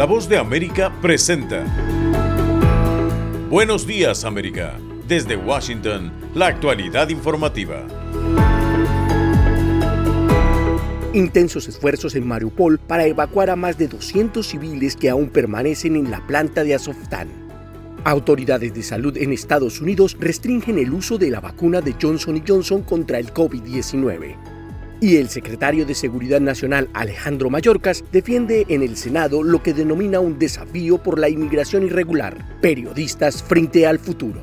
La Voz de América presenta Buenos Días, América. Desde Washington, la actualidad informativa. Intensos esfuerzos en Mariupol para evacuar a más de 200 civiles que aún permanecen en la planta de Azovstal. Autoridades de salud en Estados Unidos restringen el uso de la vacuna de Johnson & Johnson contra el COVID-19. Y el secretario de Seguridad Nacional, Alejandro Mayorkas, defiende en el Senado lo que denomina un desafío por la inmigración irregular. Periodistas frente al futuro.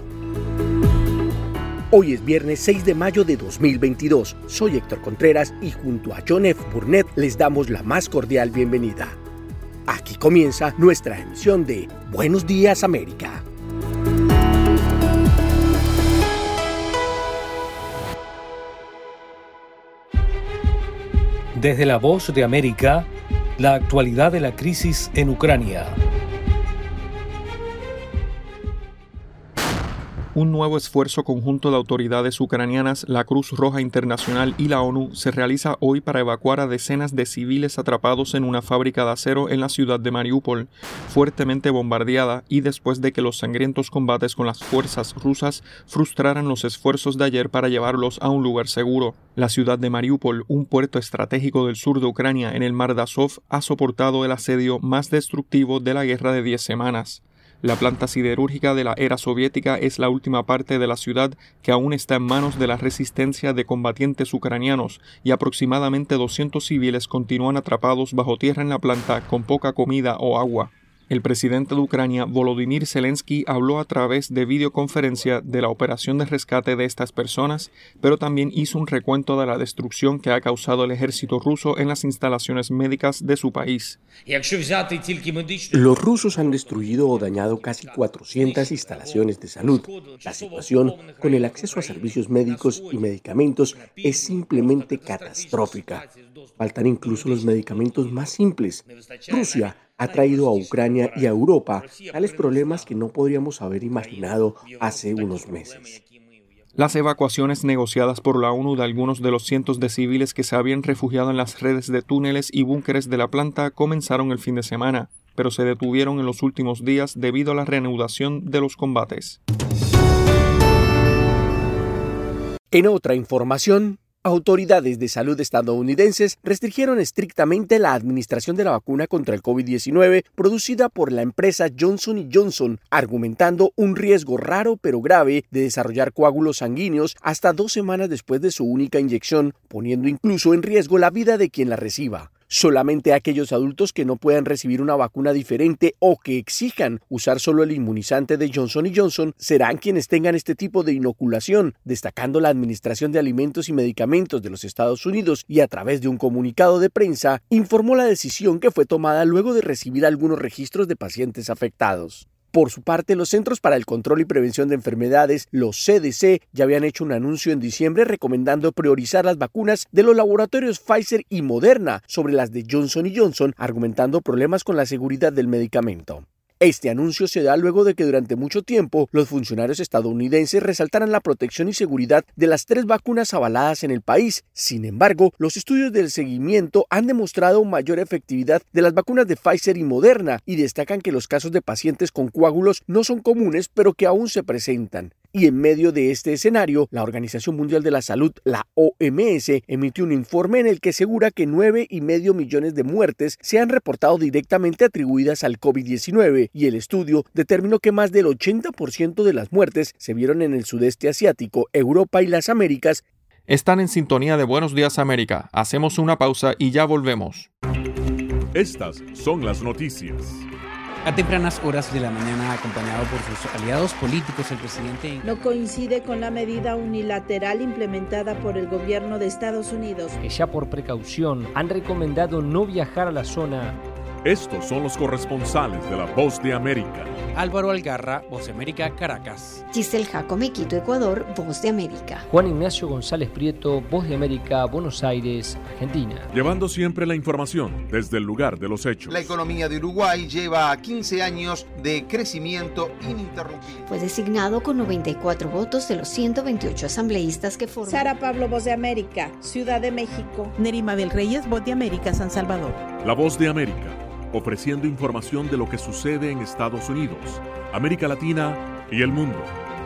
Hoy es viernes 6 de mayo de 2022. Soy Héctor Contreras y junto a John F. Burnett les damos la más cordial bienvenida. Aquí comienza nuestra emisión de Buenos Días, América. Desde la Voz de América, la actualidad de la crisis en Ucrania. Un nuevo esfuerzo conjunto de autoridades ucranianas, la Cruz Roja Internacional y la ONU se realiza hoy para evacuar a decenas de civiles atrapados en una fábrica de acero en la ciudad de Mariupol, fuertemente bombardeada y después de que los sangrientos combates con las fuerzas rusas frustraran los esfuerzos de ayer para llevarlos a un lugar seguro. La ciudad de Mariupol, un puerto estratégico del sur de Ucrania en el mar de Azov, ha soportado el asedio más destructivo de la guerra de 10 semanas. La planta siderúrgica de la era soviética es la última parte de la ciudad que aún está en manos de la resistencia de combatientes ucranianos y aproximadamente 200 civiles continúan atrapados bajo tierra en la planta con poca comida o agua. El presidente de Ucrania, Volodymyr Zelensky, habló a través de videoconferencia de la operación de rescate de estas personas, pero también hizo un recuento de la destrucción que ha causado el ejército ruso en las instalaciones médicas de su país. Los rusos han destruido o dañado casi 400 instalaciones de salud. La situación con el acceso a servicios médicos y medicamentos es simplemente catastrófica. Faltan incluso los medicamentos más simples. Rusia ha traído a Ucrania y a Europa tales problemas que no podríamos haber imaginado hace unos meses. Las evacuaciones negociadas por la ONU de algunos de los cientos de civiles que se habían refugiado en las redes de túneles y búnkeres de la planta comenzaron el fin de semana, pero se detuvieron en los últimos días debido a la reanudación de los combates. En otra información, autoridades de salud estadounidenses restringieron estrictamente la administración de la vacuna contra el COVID-19 producida por la empresa Johnson & Johnson, argumentando un riesgo raro pero grave de desarrollar coágulos sanguíneos hasta 2 semanas después de su única inyección, poniendo incluso en riesgo la vida de quien la reciba. Solamente aquellos adultos que no puedan recibir una vacuna diferente o que exijan usar solo el inmunizante de Johnson & Johnson serán quienes tengan este tipo de inoculación, destacando la Administración de Alimentos y Medicamentos de los Estados Unidos y a través de un comunicado de prensa informó la decisión que fue tomada luego de recibir algunos registros de pacientes afectados. Por su parte, los Centros para el Control y Prevención de Enfermedades, los CDC, ya habían hecho un anuncio en diciembre recomendando priorizar las vacunas de los laboratorios Pfizer y Moderna sobre las de Johnson & Johnson, argumentando problemas con la seguridad del medicamento. Este anuncio se da luego de que durante mucho tiempo los funcionarios estadounidenses resaltaran la protección y seguridad de las 3 vacunas avaladas en el país. Sin embargo, los estudios del seguimiento han demostrado mayor efectividad de las vacunas de Pfizer y Moderna y destacan que los casos de pacientes con coágulos no son comunes, pero que aún se presentan. Y en medio de este escenario, la Organización Mundial de la Salud, la OMS, emitió un informe en el que asegura que 9,5 millones de muertes se han reportado directamente atribuidas al COVID-19 y el estudio determinó que más del 80% de las muertes se vieron en el sudeste asiático, Europa y las Américas. Están en sintonía de Buenos Días, América. Hacemos una pausa y ya volvemos. Estas son las noticias. A tempranas horas de la mañana, acompañado por sus aliados políticos, el presidente no coincide con la medida unilateral implementada por el gobierno de Estados Unidos, que ya por precaución han recomendado no viajar a la zona. Estos son los corresponsales de La Voz de América. Álvaro Algarra, Voz de América, Caracas. Giselle Jacome, Quito, Ecuador, Voz de América. Juan Ignacio González Prieto, Voz de América, Buenos Aires, Argentina. Llevando siempre la información desde el lugar de los hechos. La economía de Uruguay lleva 15 años de crecimiento ininterrumpido. Fue designado con 94 votos de los 128 asambleístas que forman. Sara Pablo, Voz de América, Ciudad de México. Nerima Mabel Reyes, Voz de América, San Salvador. La Voz de América. ofreciendo información de lo que sucede en Estados Unidos, América Latina y el mundo.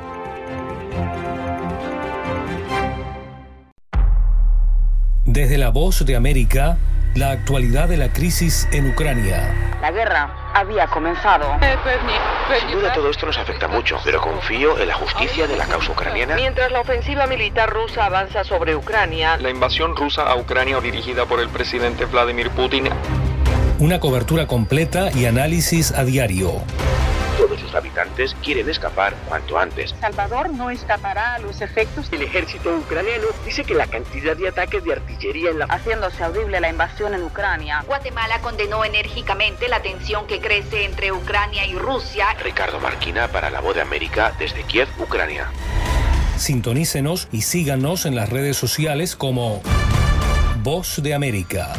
Desde La Voz de América, la actualidad de la crisis en Ucrania. La guerra había comenzado. Sin duda todo esto nos afecta mucho, pero confío en la justicia de la causa ucraniana. Mientras la ofensiva militar rusa avanza sobre Ucrania, la invasión rusa a Ucrania dirigida por el presidente Vladimir Putin. Una cobertura completa y análisis a diario. Todos sus habitantes quieren escapar cuanto antes. Salvador no escapará a los efectos. El ejército ucraniano dice que la cantidad de ataques de artillería haciéndose audible la invasión en Ucrania. Guatemala condenó enérgicamente la tensión que crece entre Ucrania y Rusia. Ricardo Marquina para La Voz de América desde Kiev, Ucrania. Sintonícenos y síganos en las redes sociales como Voz de América.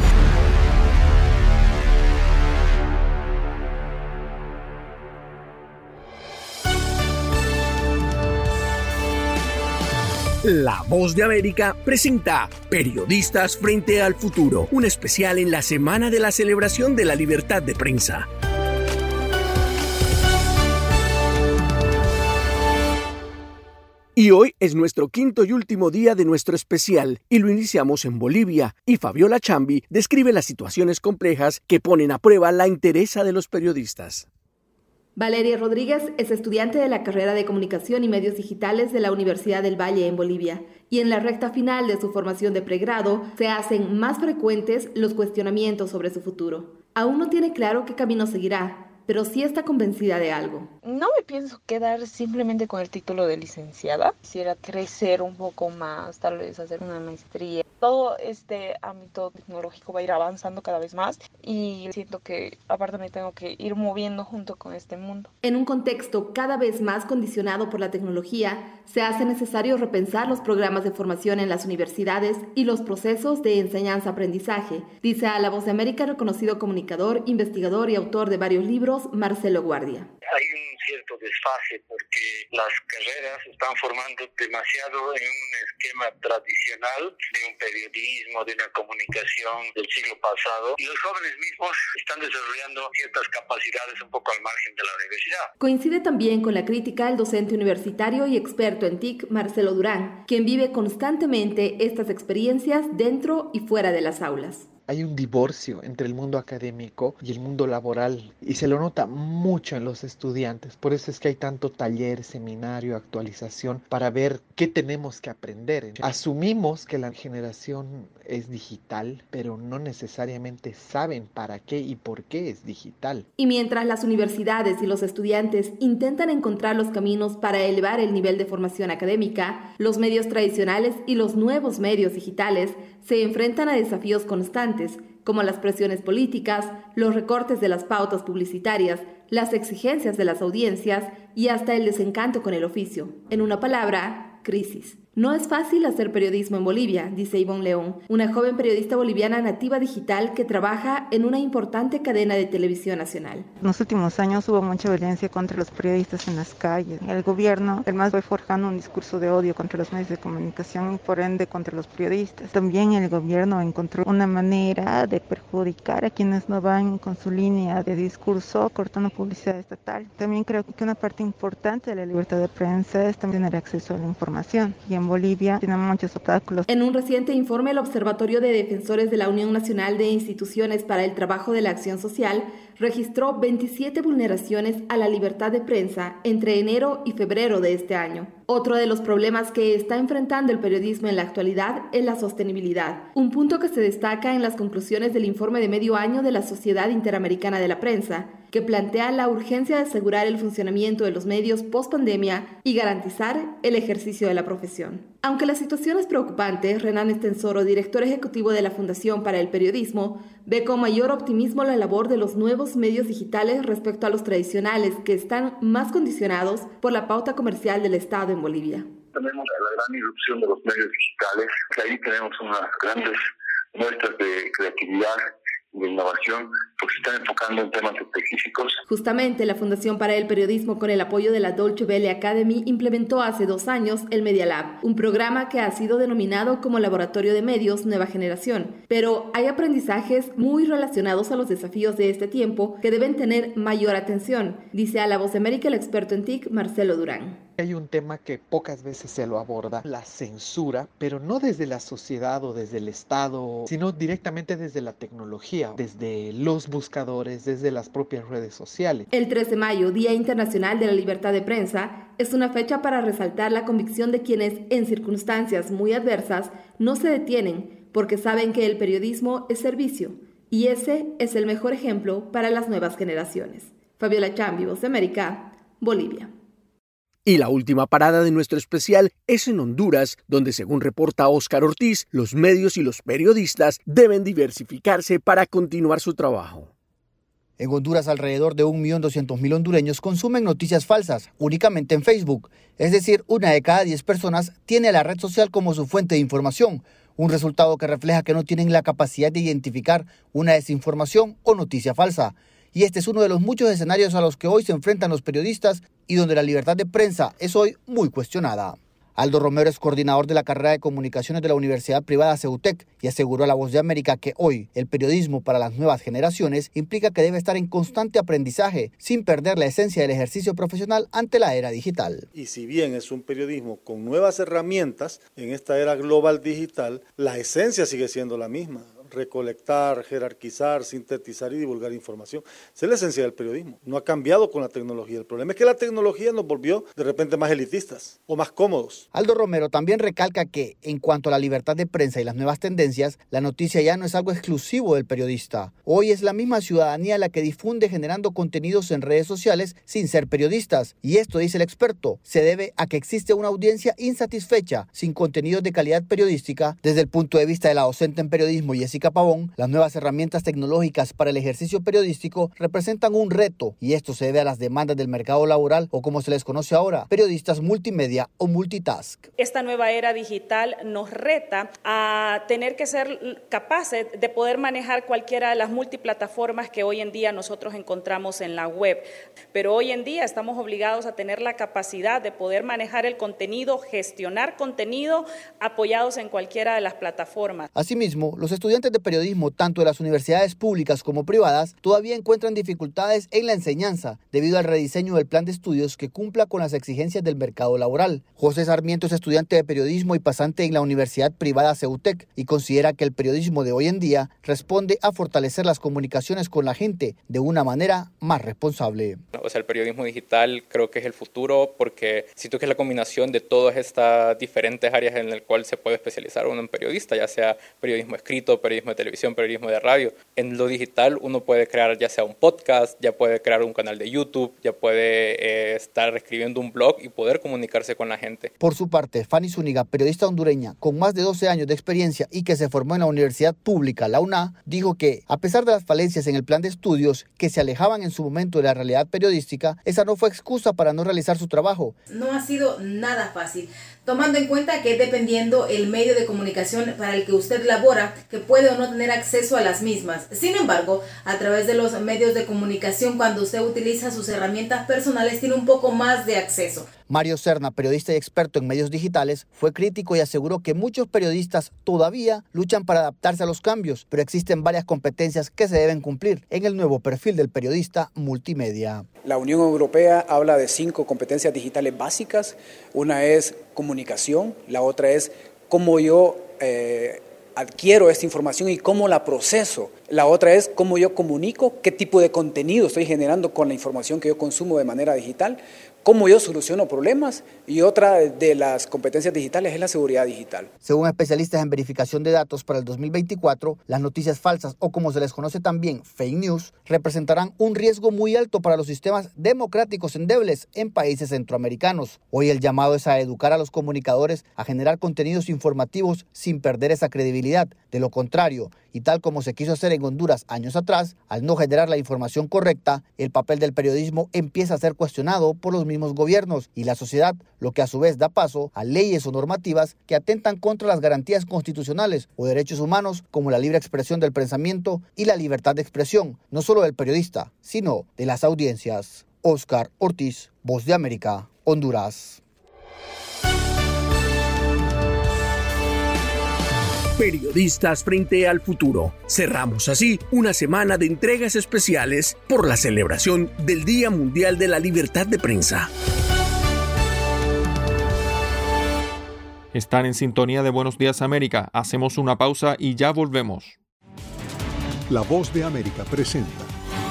La Voz de América presenta Periodistas frente al futuro, un especial en la semana de la celebración de la libertad de prensa. Y hoy es nuestro quinto y último día de nuestro especial, y lo iniciamos en Bolivia, y Fabiola Chambi describe las situaciones complejas que ponen a prueba la entereza de los periodistas. Valeria Rodríguez es estudiante de la carrera de Comunicación y Medios Digitales de la Universidad del Valle en Bolivia, y en la recta final de su formación de pregrado se hacen más frecuentes los cuestionamientos sobre su futuro. Aún no tiene claro qué camino seguirá, pero sí está convencida de algo. No me pienso quedar simplemente con el título de licenciada. Quisiera crecer un poco más, tal vez hacer una maestría. Todo este ámbito tecnológico va a ir avanzando cada vez más y siento que aparte me tengo que ir moviendo junto con este mundo. En un contexto cada vez más condicionado por la tecnología, se hace necesario repensar los programas de formación en las universidades y los procesos de enseñanza-aprendizaje, dice a La Voz de América reconocido comunicador, investigador y autor de varios libros, Marcelo Guardia. Hay un cierto desfase porque las carreras están formando demasiado en un esquema tradicional de un periodismo, de una comunicación del siglo pasado, y los jóvenes mismos están desarrollando ciertas capacidades un poco al margen de la universidad. Coincide también con la crítica el docente universitario y experto en TIC, Marcelo Durán, quien vive constantemente estas experiencias dentro y fuera de las aulas. Hay un divorcio entre el mundo académico y el mundo laboral y se lo nota mucho en los estudiantes. Por eso es que hay tanto taller, seminario, actualización para ver qué tenemos que aprender. Asumimos que la generación es digital, pero no necesariamente saben para qué y por qué es digital. Y mientras las universidades y los estudiantes intentan encontrar los caminos para elevar el nivel de formación académica, los medios tradicionales y los nuevos medios digitales se enfrentan a desafíos constantes, como las presiones políticas, los recortes de las pautas publicitarias, las exigencias de las audiencias y hasta el desencanto con el oficio. En una palabra, crisis. No es fácil hacer periodismo en Bolivia, dice Ivonne León, una joven periodista boliviana nativa digital que trabaja en una importante cadena de televisión nacional. En los últimos años hubo mucha violencia contra los periodistas en las calles. El gobierno, además, fue forjando un discurso de odio contra los medios de comunicación y por ende contra los periodistas. También el gobierno encontró una manera de perjudicar a quienes no van con su línea de discurso, cortando publicidad estatal. También creo que una parte importante de la libertad de prensa es también tener acceso a la información. Y en Bolivia tiene muchos obstáculos. En un reciente informe, el Observatorio de Defensores de la Unión Nacional de Instituciones para el Trabajo de la Acción Social registró 27 vulneraciones a la libertad de prensa entre enero y febrero de este año. Otro de los problemas que está enfrentando el periodismo en la actualidad es la sostenibilidad, un punto que se destaca en las conclusiones del informe de medio año de la Sociedad Interamericana de la Prensa, que plantea la urgencia de asegurar el funcionamiento de los medios post-pandemia y garantizar el ejercicio de la profesión. Aunque la situación es preocupante, Renan Estensoro, director ejecutivo de la Fundación para el Periodismo, ve con mayor optimismo la labor de los nuevos medios digitales respecto a los tradicionales, que están más condicionados por la pauta comercial del Estado en Bolivia. Tenemos la gran irrupción de los medios digitales, que ahí tenemos unas grandes muestras de creatividad de innovación, porque se están enfocando en temas específicos. Justamente la Fundación para el Periodismo, con el apoyo de la Deutsche Welle Academy, implementó hace 2 años el Media Lab, un programa que ha sido denominado como Laboratorio de Medios Nueva Generación. Pero hay aprendizajes muy relacionados a los desafíos de este tiempo que deben tener mayor atención, dice a La Voz de América el experto en TIC, Marcelo Durán. Hay un tema que pocas veces se lo aborda, la censura, pero no desde la sociedad o desde el Estado, sino directamente desde la tecnología, desde los buscadores, desde las propias redes sociales. El 3 de mayo, Día Internacional de la Libertad de Prensa, es una fecha para resaltar la convicción de quienes, en circunstancias muy adversas, no se detienen porque saben que el periodismo es servicio, y ese es el mejor ejemplo para las nuevas generaciones. Fabiola Chambi, Voz de América, Bolivia. Y la última parada de nuestro especial es en Honduras, donde, según reporta Óscar Ortiz, los medios y los periodistas deben diversificarse para continuar su trabajo. En Honduras, alrededor de 1.200.000 hondureños consumen noticias falsas únicamente en Facebook. Es decir, 1 de cada 10 personas tiene a la red social como su fuente de información. Un resultado que refleja que no tienen la capacidad de identificar una desinformación o noticia falsa. Y este es uno de los muchos escenarios a los que hoy se enfrentan los periodistas y donde la libertad de prensa es hoy muy cuestionada. Aldo Romero es coordinador de la carrera de comunicaciones de la Universidad Privada CEUTEC y aseguró a La Voz de América que hoy el periodismo para las nuevas generaciones implica que debe estar en constante aprendizaje sin perder la esencia del ejercicio profesional ante la era digital. Y si bien es un periodismo con nuevas herramientas en esta era global digital, la esencia sigue siendo la misma. Recolectar, jerarquizar, sintetizar y divulgar información. Esa es la esencia del periodismo. No ha cambiado con la tecnología. El problema es que la tecnología nos volvió de repente más elitistas o más cómodos. Aldo Romero también recalca que, en cuanto a la libertad de prensa y las nuevas tendencias, la noticia ya no es algo exclusivo del periodista. Hoy es la misma ciudadanía la que difunde generando contenidos en redes sociales sin ser periodistas. Y esto, dice el experto, se debe a que existe una audiencia insatisfecha sin contenidos de calidad periodística. Desde el punto de vista de la docente en periodismo, Jessica Pavón, las nuevas herramientas tecnológicas para el ejercicio periodístico representan un reto y esto se debe a las demandas del mercado laboral o, como se les conoce ahora, periodistas multimedia o multitask. Esta nueva era digital nos reta a tener que ser capaces de poder manejar cualquiera de las multiplataformas que hoy en día nosotros encontramos en la web, pero hoy en día estamos obligados a tener la capacidad de poder manejar el contenido, gestionar contenido apoyados en cualquiera de las plataformas. Asimismo, los estudiantes de periodismo, tanto de las universidades públicas como privadas, todavía encuentran dificultades en la enseñanza debido al rediseño del plan de estudios que cumpla con las exigencias del mercado laboral. José Sarmiento es estudiante de periodismo y pasante en la Universidad Privada CEUTEC y considera que el periodismo de hoy en día responde a fortalecer las comunicaciones con la gente de una manera más responsable. O sea, el periodismo digital creo que es el futuro porque siento que es la combinación de todas estas diferentes áreas en las cuales se puede especializar uno en periodista, ya sea periodismo escrito, periodismo de televisión, periodismo de radio. En lo digital uno puede crear ya sea un podcast, ya puede crear un canal de YouTube, ya puede estar escribiendo un blog y poder comunicarse con la gente. Por su parte, Fanny Zúñiga, periodista hondureña con más de 12 años de experiencia y que se formó en la Universidad Pública, la UNA, dijo que, a pesar de las falencias en el plan de estudios que se alejaban en su momento de la realidad periodística, esa no fue excusa para no realizar su trabajo. No ha sido nada fácil, tomando en cuenta que dependiendo el medio de comunicación para el que usted labora, que puede o no tener acceso a las mismas. Sin embargo, a través de los medios de comunicación, cuando usted utiliza sus herramientas personales, tiene un poco más de acceso. Mario Serna, periodista y experto en medios digitales, fue crítico y aseguró que muchos periodistas todavía luchan para adaptarse a los cambios, pero existen varias competencias que se deben cumplir en el nuevo perfil del periodista multimedia. La Unión Europea habla de 5 competencias digitales básicas. Una es comunicación, la otra es cómo yo adquiero esta información y cómo la proceso. La otra es cómo yo comunico, qué tipo de contenido estoy generando con la información que yo consumo de manera digital, cómo yo soluciono problemas, y otra de las competencias digitales es la seguridad digital. Según especialistas en verificación de datos para el 2024, las noticias falsas, o como se les conoce también fake news, representarán un riesgo muy alto para los sistemas democráticos endebles en países centroamericanos. Hoy el llamado es a educar a los comunicadores a generar contenidos informativos sin perder esa credibilidad. De lo contrario, y tal como se quiso hacer en Honduras años atrás, al no generar la información correcta, el papel del periodismo empieza a ser cuestionado por los mismos mismos gobiernos y la sociedad, lo que a su vez da paso a leyes o normativas que atentan contra las garantías constitucionales o derechos humanos como la libre expresión del pensamiento y la libertad de expresión, no solo del periodista, sino de las audiencias. Oscar Ortiz, Voz de América, Honduras. Periodistas frente al futuro. Cerramos así una semana de entregas especiales por la celebración del Día Mundial de la Libertad de Prensa. Están en sintonía de Buenos Días América. Hacemos una pausa y ya volvemos. La Voz de América presenta.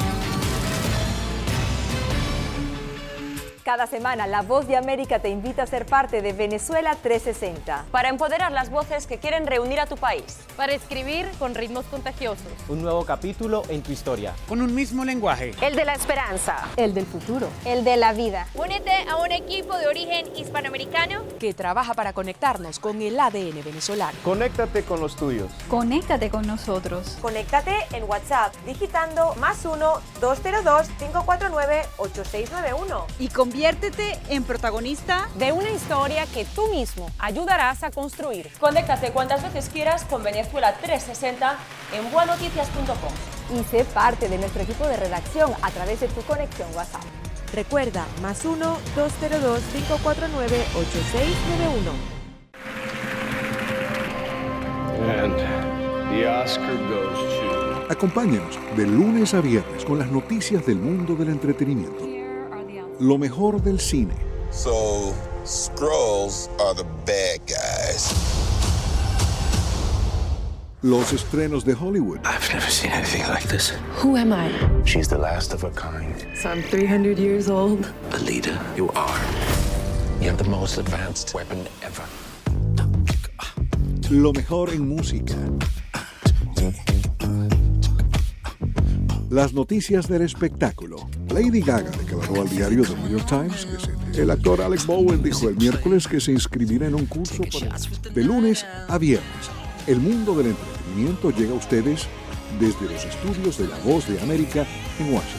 Cada semana, La Voz de América te invita a ser parte de Venezuela 360. Para empoderar las voces que quieren reunir a tu país. Para escribir con ritmos contagiosos. Un nuevo capítulo en tu historia. Con un mismo lenguaje. El de la esperanza. El del futuro. El de la vida. Únete a un equipo de origen hispanoamericano que trabaja para conectarnos con el ADN venezolano. Conéctate con los tuyos. Conéctate con nosotros. Conéctate en WhatsApp digitando +1 202 549 8691. Y conviértete en protagonista de una historia que tú mismo ayudarás a construir. Conéctate cuantas veces quieras con Venezuela 360 en buenoticias.com. Y sé parte de nuestro equipo de redacción a través de tu conexión WhatsApp. Recuerda, +1 202 549 8691. And the Oscar goes to... Acompáñenos de lunes a viernes con las noticias del mundo del entretenimiento. Lo mejor del cine. So, Skrulls are the bad guys. Los estrenos de Hollywood. I've never seen anything like this. Who am I? She's the last of her kind. So I'm 300 years old. Alita, you are. You have the most advanced weapon ever. Lo mejor en música. Las noticias del espectáculo. Lady Gaga declaró al diario The New York Times que el actor Alec Bowen dijo el miércoles que se inscribirá en un curso de lunes a viernes. El mundo del entretenimiento llega a ustedes desde los estudios de La Voz de América en Washington.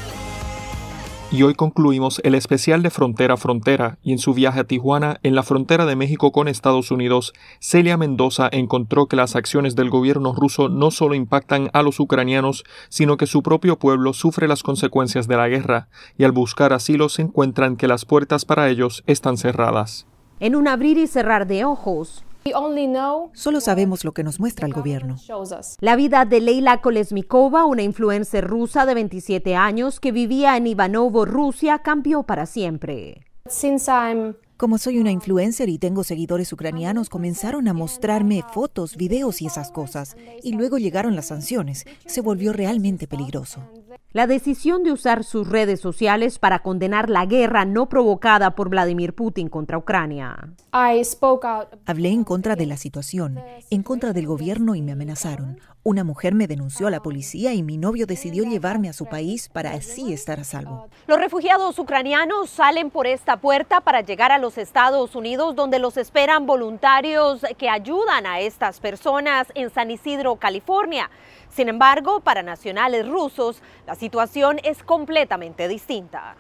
Y hoy concluimos el especial de Frontera a Frontera, y en su viaje a Tijuana, en la frontera de México con Estados Unidos, Celia Mendoza encontró que las acciones del gobierno ruso no solo impactan a los ucranianos, sino que su propio pueblo sufre las consecuencias de la guerra, y al buscar asilo se encuentran que las puertas para ellos están cerradas. En un abrir y cerrar de ojos, solo sabemos lo que nos muestra el gobierno. La vida de Leila Kolesnikova, una influencer rusa de 27 años que vivía en Ivanovo, Rusia, cambió para siempre. Como soy una influencer y tengo seguidores ucranianos, comenzaron a mostrarme fotos, videos y esas cosas. Y luego llegaron las sanciones. Se volvió realmente peligroso. La decisión de usar sus redes sociales para condenar la guerra no provocada por Vladimir Putin contra Ucrania. Hablé en contra de la situación, en contra del gobierno y me amenazaron. Una mujer me denunció a la policía y mi novio decidió llevarme a su país para así estar a salvo. Los refugiados ucranianos salen por esta puerta para llegar a los Estados Unidos, donde los esperan voluntarios que ayudan a estas personas en San Isidro, California. Sin embargo, para nacionales rusos, la situación es completamente distinta.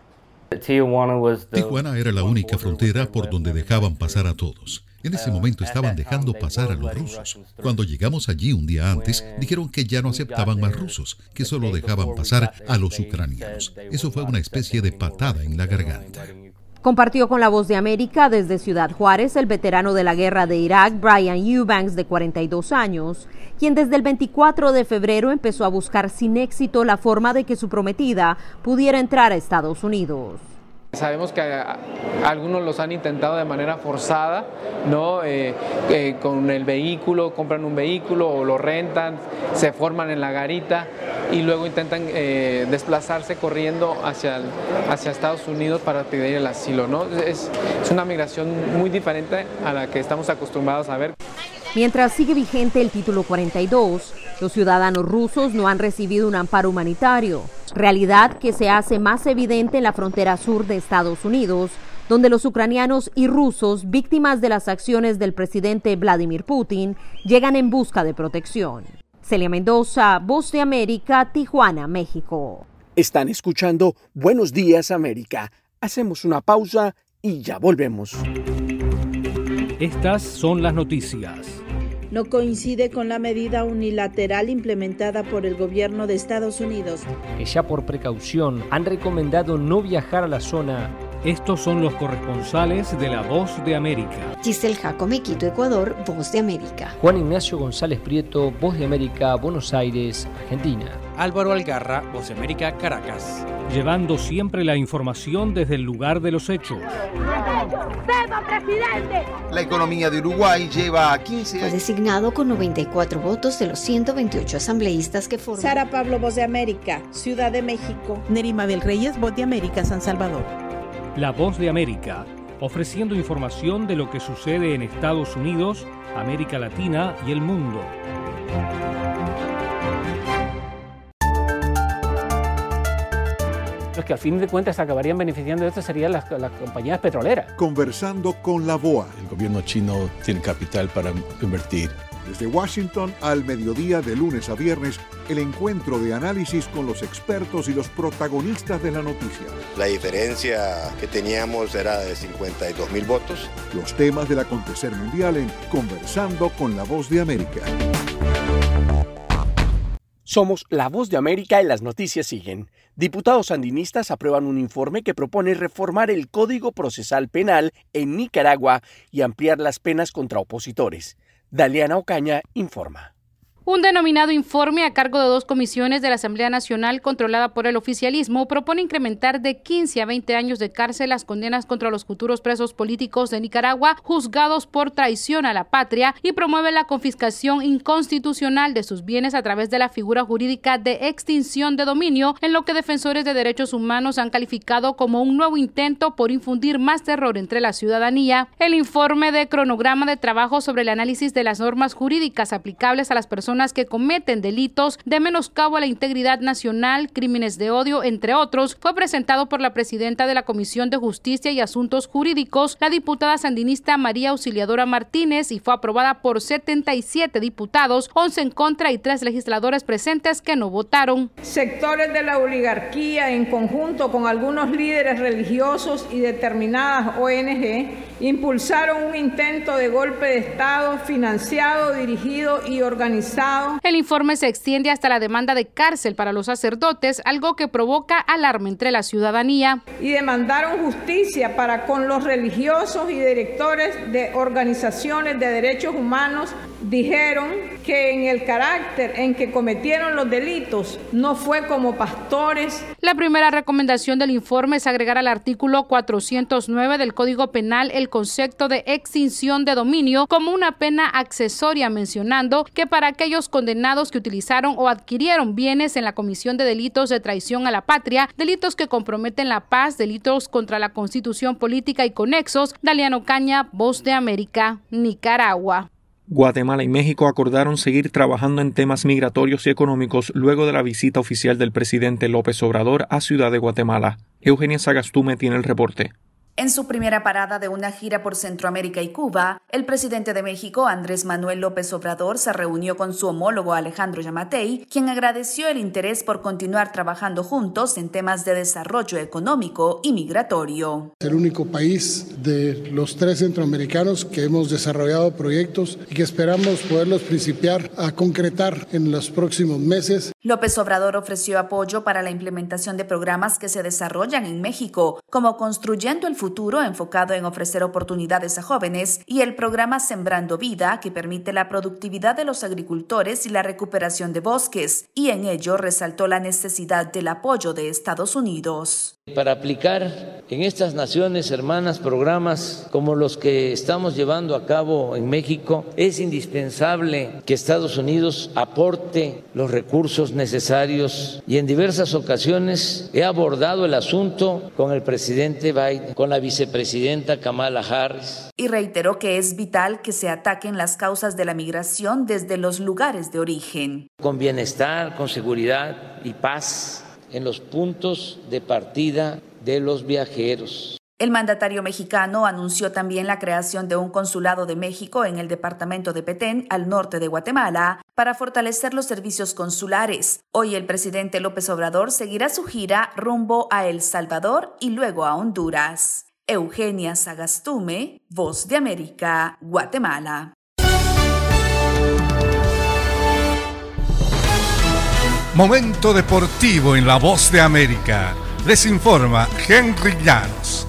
Tijuana era la única frontera por donde dejaban pasar a todos. En ese momento estaban dejando pasar a los rusos. Cuando llegamos allí un día antes, dijeron que ya no aceptaban más rusos, que solo dejaban pasar a los ucranianos. Eso fue una especie de patada en la garganta. Compartió con La Voz de América desde Ciudad Juárez el veterano de la guerra de Irak, Brian Eubanks, de 42 años, quien desde el 24 de febrero empezó a buscar sin éxito la forma de que su prometida pudiera entrar a Estados Unidos. Sabemos que algunos los han intentado de manera forzada, ¿no? Con el vehículo, compran un vehículo o lo rentan, se forman en la garita y luego intentan desplazarse corriendo hacia Estados Unidos para pedir el asilo, ¿no? Es una migración muy diferente a la que estamos acostumbrados a ver. Mientras sigue vigente el título 42, los ciudadanos rusos no han recibido un amparo humanitario, realidad que se hace más evidente en la frontera sur de Estados Unidos, donde los ucranianos y rusos, víctimas de las acciones del presidente Vladimir Putin, llegan en busca de protección. Celia Mendoza, Voz de América, Tijuana, México. Están escuchando Buenos Días América. Hacemos una pausa y ya volvemos. Estas son las noticias. No coincide con la medida unilateral implementada por el gobierno de Estados Unidos, que ya por precaución han recomendado no viajar a la zona. Estos son los corresponsales de La Voz de América. Giselle Jacome, Quito, Ecuador, Voz de América. Juan Ignacio González Prieto, Voz de América, Buenos Aires, Argentina. Álvaro Algarra, Voz de América, Caracas. Llevando siempre la información desde el lugar de los hechos. La economía de Uruguay lleva 15 años. Fue designado con 94 votos de los 128 asambleístas que forman. Sara Pablo, Voz de América, Ciudad de México. Nerima Bel Reyes, Voz de América, San Salvador. La Voz de América, ofreciendo información de lo que sucede en Estados Unidos, América Latina y el mundo. Los que al fin de cuentas acabarían beneficiando de esto serían las compañías petroleras. Conversando con la BOA. El gobierno chino tiene capital para invertir. Desde Washington al mediodía de lunes a viernes, el encuentro de análisis con los expertos y los protagonistas de la noticia. La diferencia que teníamos era de 52.000 votos. Los temas del acontecer mundial en Conversando con la Voz de América. Somos La Voz de América y las noticias siguen. Diputados sandinistas aprueban un informe que propone reformar el Código Procesal Penal en Nicaragua y ampliar las penas contra opositores. Daliana Ocaña informa. Un denominado informe a cargo de 2 comisiones de la Asamblea Nacional controlada por el oficialismo propone incrementar de 15 a 20 años de cárcel las condenas contra los futuros presos políticos de Nicaragua juzgados por traición a la patria y promueve la confiscación inconstitucional de sus bienes a través de la figura jurídica de extinción de dominio, en lo que defensores de derechos humanos han calificado como un nuevo intento por infundir más terror entre la ciudadanía. El informe de cronograma de trabajo sobre el análisis de las normas jurídicas aplicables a las personas que cometen delitos de menoscabo a la integridad nacional, crímenes de odio, entre otros, fue presentado por la presidenta de la Comisión de Justicia y Asuntos Jurídicos, la diputada sandinista María Auxiliadora Martínez, y fue aprobada por 77 diputados, 11 en contra y 3 legisladores presentes que no votaron. Sectores de la oligarquía, en conjunto con algunos líderes religiosos y determinadas ONG, impulsaron un intento de golpe de Estado financiado, dirigido y organizado. El informe se extiende hasta la demanda de cárcel para los sacerdotes, algo que provoca alarma entre la ciudadanía. Y demandaron justicia para con los religiosos y directores de organizaciones de derechos humanos. Dijeron que en el carácter en que cometieron los delitos no fue como pastores. La primera recomendación del informe es agregar al artículo 409 del Código Penal el concepto de extinción de dominio como una pena accesoria, mencionando que para aquellos condenados que utilizaron o adquirieron bienes en la comisión de delitos de traición a la patria, delitos que comprometen la paz, delitos contra la Constitución política y conexos. Daliana Ocaña, Voz de América, Nicaragua. Guatemala y México acordaron seguir trabajando en temas migratorios y económicos luego de la visita oficial del presidente López Obrador a Ciudad de Guatemala. Eugenia Sagastume tiene el reporte. En su primera parada de una gira por Centroamérica y Cuba, el presidente de México, Andrés Manuel López Obrador, se reunió con su homólogo Alejandro Yamatei, quien agradeció el interés por continuar trabajando juntos en temas de desarrollo económico y migratorio. El único país de los 3 centroamericanos que hemos desarrollado proyectos y que esperamos poderlos principiar a concretar en los próximos meses. López Obrador ofreció apoyo para la implementación de programas que se desarrollan en México, como Construyendo el Futuro, enfocado en ofrecer oportunidades a jóvenes, y el programa Sembrando Vida, que permite la productividad de los agricultores y la recuperación de bosques, y en ello resaltó la necesidad del apoyo de Estados Unidos. Para aplicar en estas naciones hermanas programas como los que estamos llevando a cabo en México, es indispensable que Estados Unidos aporte los recursos necesarios, y en diversas ocasiones he abordado el asunto con el presidente Biden, con la vicepresidenta Kamala Harris. Y reiteró que es vital que se ataquen las causas de la migración desde los lugares de origen. Con bienestar, con seguridad y paz en los puntos de partida de los viajeros. El mandatario mexicano anunció también la creación de un consulado de México en el departamento de Petén, al norte de Guatemala, para fortalecer los servicios consulares. Hoy el presidente López Obrador seguirá su gira rumbo a El Salvador y luego a Honduras. Eugenia Sagastume, Voz de América, Guatemala. Momento deportivo en La Voz de América. Les informa Henry Llanos.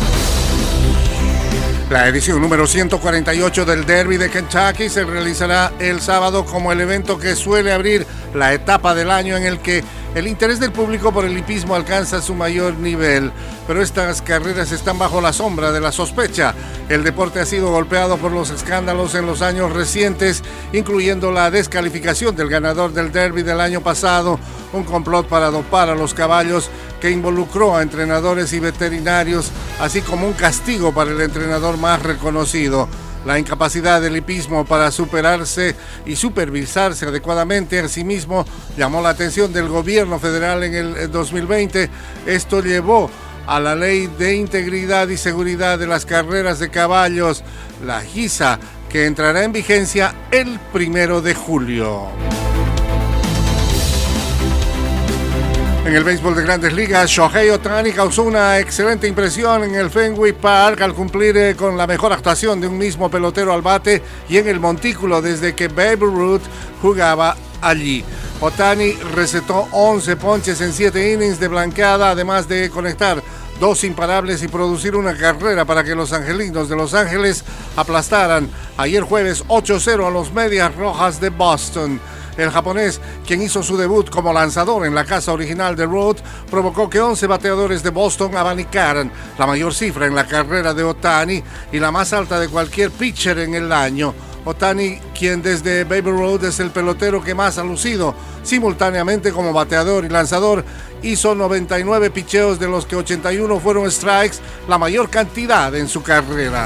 La edición número 148 del Derby de Kentucky se realizará el sábado como el evento que suele abrir la etapa del año en el que el interés del público por el hipismo alcanza su mayor nivel, pero estas carreras están bajo la sombra de la sospecha. El deporte ha sido golpeado por los escándalos en los años recientes, incluyendo la descalificación del ganador del Derby del año pasado, un complot para dopar a los caballos que involucró a entrenadores y veterinarios, así como un castigo para el entrenador más reconocido. La incapacidad del hipismo para superarse y supervisarse adecuadamente a sí mismo llamó la atención del gobierno federal en el 2020. Esto llevó a la Ley de Integridad y Seguridad de las Carreras de Caballos, la GISA, que entrará en vigencia el 1 de julio. En el béisbol de Grandes Ligas, Shohei Ohtani causó una excelente impresión en el Fenway Park al cumplir con la mejor actuación de un mismo pelotero al bate y en el montículo desde que Babe Ruth jugaba allí. Ohtani recetó 11 ponches en 7 innings de blanqueada, además de conectar 2 imparables y producir una carrera para que los angelinos de Los Ángeles aplastaran ayer jueves 8-0 a los Medias Rojas de Boston. El japonés, quien hizo su debut como lanzador en la casa original de Roth, provocó que 11 bateadores de Boston abanicaran, la mayor cifra en la carrera de Ohtani y la más alta de cualquier pitcher en el año. Ohtani, quien desde Babe Ruth es el pelotero que más ha lucido simultáneamente como bateador y lanzador, hizo 99 picheos, de los que 81 fueron strikes, la mayor cantidad en su carrera.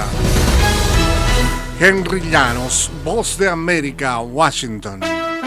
Henry Llanos, Voz de América, Washington.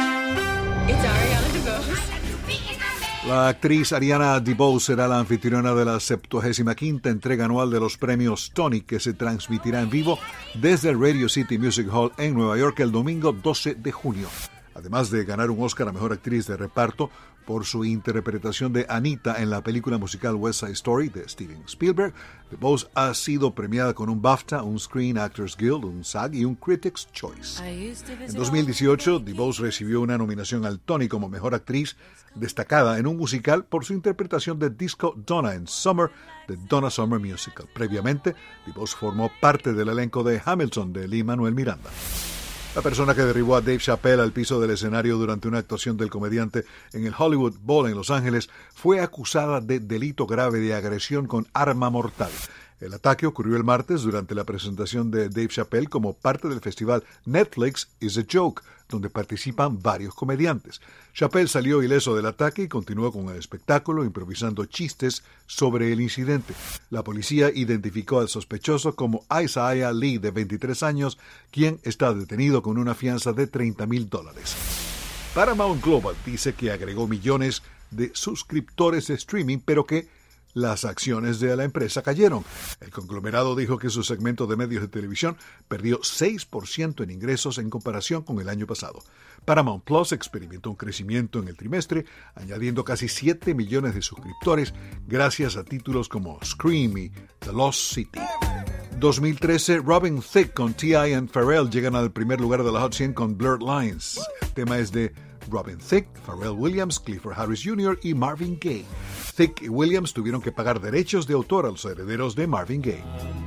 La actriz Ariana DeBose será la anfitriona de la 75ª entrega anual de los premios Tony, que se transmitirá en vivo desde el Radio City Music Hall en Nueva York el domingo 12 de junio. Además de ganar un Oscar a Mejor Actriz de Reparto por su interpretación de Anita en la película musical West Side Story de Steven Spielberg, DeBose ha sido premiada con un BAFTA, un Screen Actors Guild, un SAG y un Critics' Choice. En 2018, DeBose recibió una nominación al Tony como Mejor Actriz destacada en un musical por su interpretación de Disco Donna en Summer, de Donna Summer Musical. Previamente, DeBose formó parte del elenco de Hamilton de Lin-Manuel Miranda. La persona que derribó a Dave Chappelle al piso del escenario durante una actuación del comediante en el Hollywood Bowl en Los Ángeles fue acusada de delito grave de agresión con arma mortal. El ataque ocurrió el martes durante la presentación de Dave Chappelle como parte del festival Netflix is a Joke, donde participan varios comediantes. Chappelle salió ileso del ataque y continuó con el espectáculo improvisando chistes sobre el incidente. La policía identificó al sospechoso como Isaiah Lee, de 23 años, quien está detenido con una fianza de $30,000. Paramount Global dice que agregó millones de suscriptores de streaming, pero que las acciones de la empresa cayeron. El conglomerado dijo que su segmento de medios de televisión perdió 6% en ingresos en comparación con el año pasado. Paramount Plus experimentó un crecimiento en el trimestre, añadiendo casi 7 millones de suscriptores gracias a títulos como Scream y The Lost City. 2013, Robin Thicke con T.I. y Pharrell llegan al primer lugar de la Hot 100 con Blurred Lines. El tema es de Robin Thicke, Pharrell Williams, Clifford Harris Jr. y Marvin Gaye. Thicke y Williams tuvieron que pagar derechos de autor a los herederos de Marvin Gaye.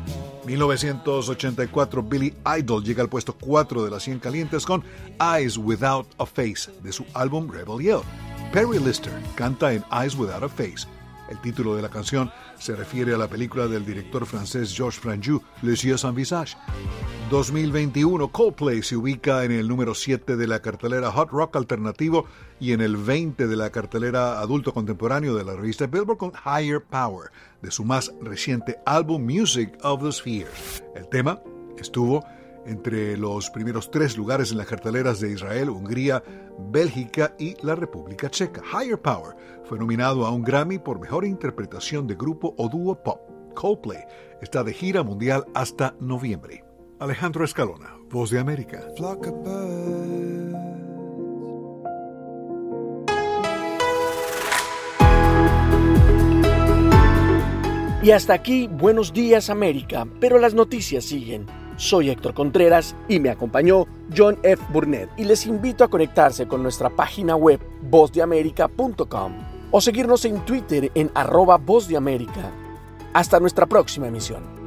1984, Billy Idol llega al puesto 4 de las 100 calientes con Eyes Without a Face de su álbum Rebel Yell. Perry Lister canta en Eyes Without a Face. El título de la canción se refiere a la película del director francés Georges Franju, Les Yeux sans Visage. 2021, Coldplay se ubica en el número 7 de la cartelera Hot Rock Alternativo y en el 20 de la cartelera Adulto Contemporáneo de la revista Billboard con Higher Power, de su más reciente álbum Music of the Spheres. El tema estuvo entre los primeros 3 lugares en las carteleras de Israel, Hungría, Bélgica y la República Checa. Higher Power fue nominado a un Grammy por Mejor Interpretación de Grupo o Dúo Pop. Coldplay está de gira mundial hasta noviembre. Alejandro Escalona, Voz de América. Y hasta aquí, Buenos Días América, pero las noticias siguen. Soy Héctor Contreras y me acompañó John F. Burnett y les invito a conectarse con nuestra página web vozdeamerica.com o seguirnos en Twitter en @vozdeamerica. Hasta nuestra próxima emisión.